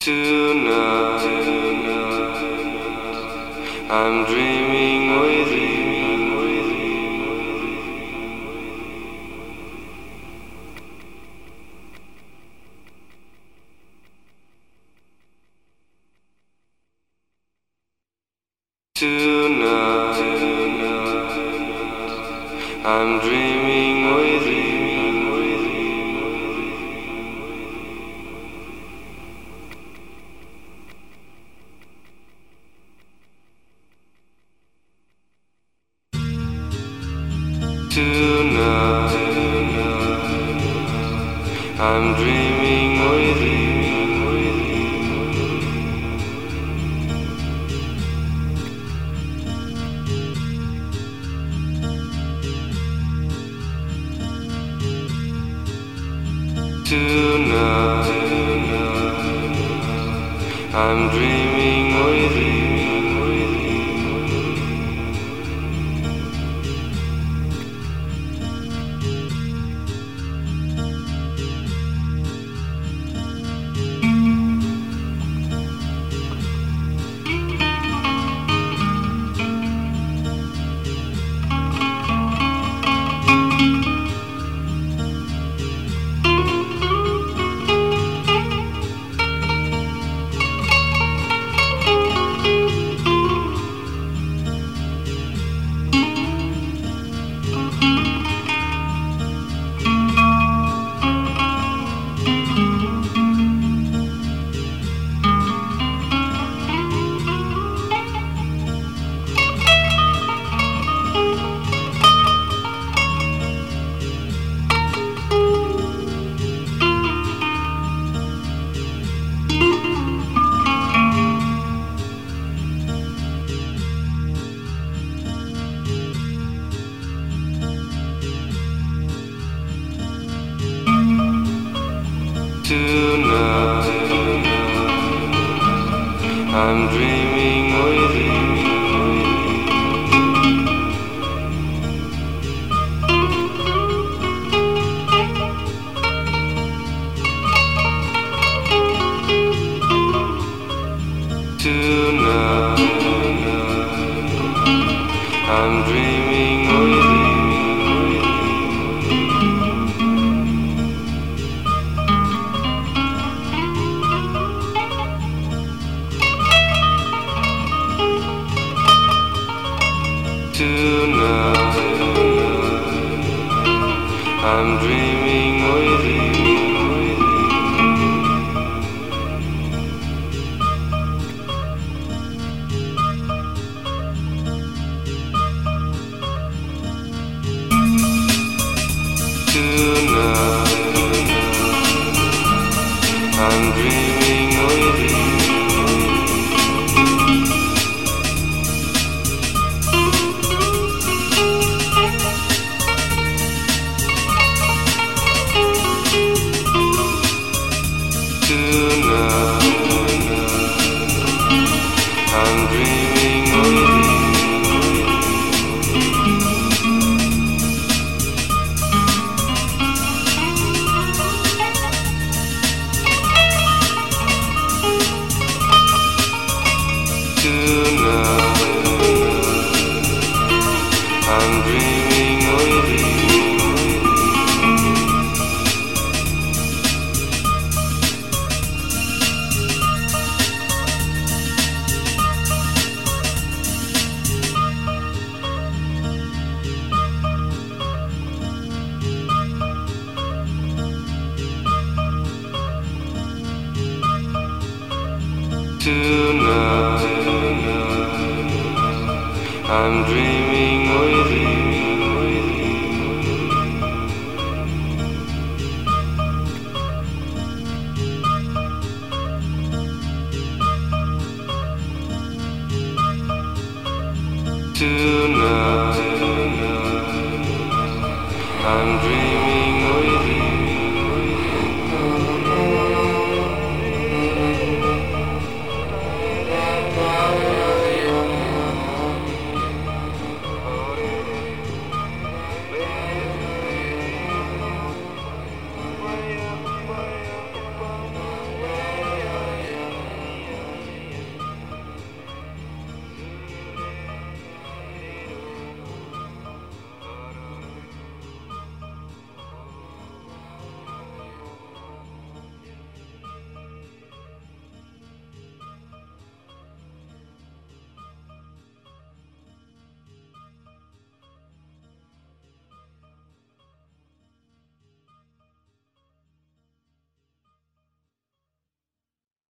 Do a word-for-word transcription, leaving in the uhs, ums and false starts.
Tonight, I'm dreaming with you. Tonight, I'm dreaming with you. Tonight, I'm dreaming with you. Tonight, I'm dreaming with you. Tonight, I'm dreaming with you. Tonight, I'm dreaming with you. Tonight, I'm dreaming with you. Tonight, I'm dreaming with you. I'm dreaming with you. Tonight, I'm dreaming with you. Tonight, I'm dreaming with you. Tonight, I'm dreaming.